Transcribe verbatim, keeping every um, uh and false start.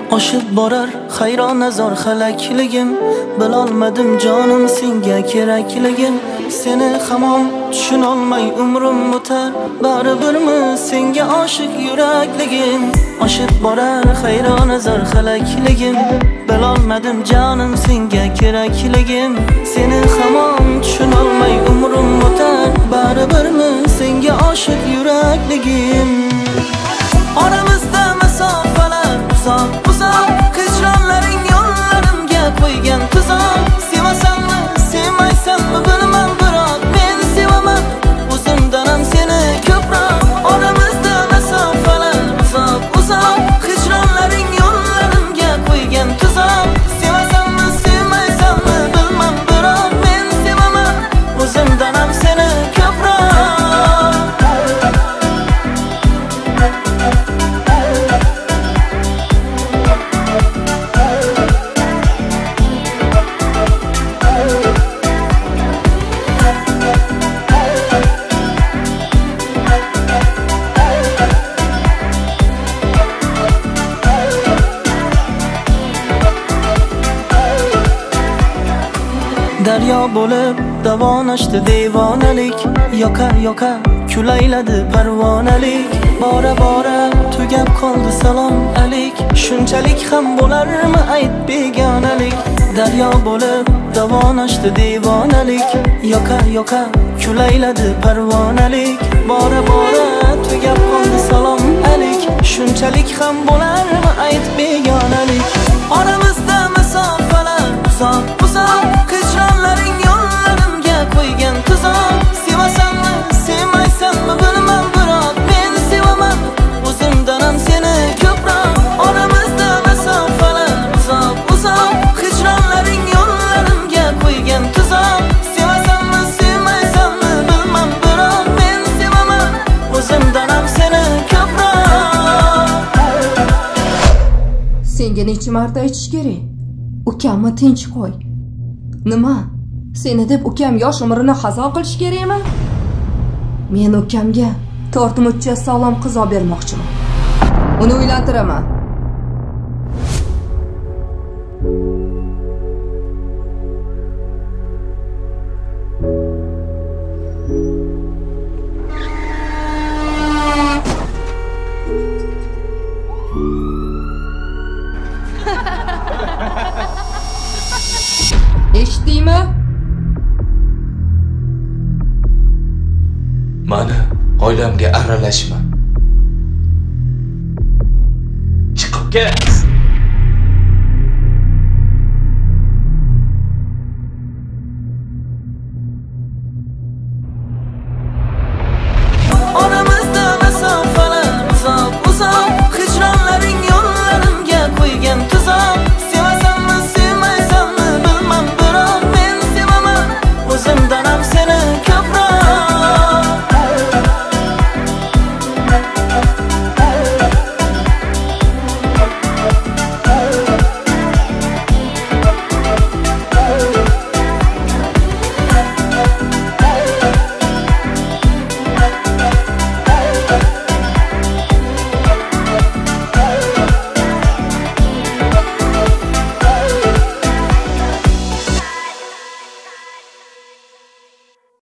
Oshib borar hayron azor xalakligim, bilolmadim jonim senga kerakligim. Seni hamon tushunolmay umrim o'tar, baribirmi senga oshiq yurakligim. Oshib borar hayron azor xalakligim, bilolmadim jonim senga kerakligim. Seni hamon tushunolmay umrim o'tar, baribirmi senga oshiq yurakligim. Oramizda masofalar uzoq uzoq, hijronlaring yo'llarimga qo'ygan tuzoq. Sevasanmi, sevmaysanmi bilmam, biroq men sevaman, o'zimdan ham seni ko'proq. Oramizda masofalar uzoq uzoq, hijronlaring yo'llarimga qo'ygan tuzoq. Sevasanmi, sevmaysanmi bilmam, biroq men sevaman, o'zimdan ham seni ko'proq. Daryo bo'lib davonashdi devonalik, yoqa yoqa kulayladi parvonalik. Bora bora tugab qoldi salom alik, shunchalik ham bo'larmi ayt begonalik. Daryo bo'lib davonashdi devonalik, yoqa yoqa kulayladi parvonalik. Bora bora tugab qoldi salom alik, shunchalik ham bo'larmi ayt begonalik. Oramizda masofalar uzoq uzoq, hijronlaring yo'llarimga qo'ygan tuzoq. Sevasanmi, sevmaysanmi bilmam, biroq men sevaman, o'zimdan ham seni ko'proq. Oramizda masofalar uzoq uzoq, hijronlaring yo'llarimga qo'ygan tuzoq. Sevasanmi, sevmaysanmi bilmam, biroq men sevaman, o'zimdan ham seni ko'proq. Senga necha marta aytish kerak? Ukamni tinch qo'y. Nima? Seni deb ukam yosh umrini xazo qilish kerakmi? Men ukamga tortmuchcha sog'lom qiz olib bermoqchiman. Uni uylantiraman. Eshitdingmi? Mani oilamga aralashma. Chiqib ket.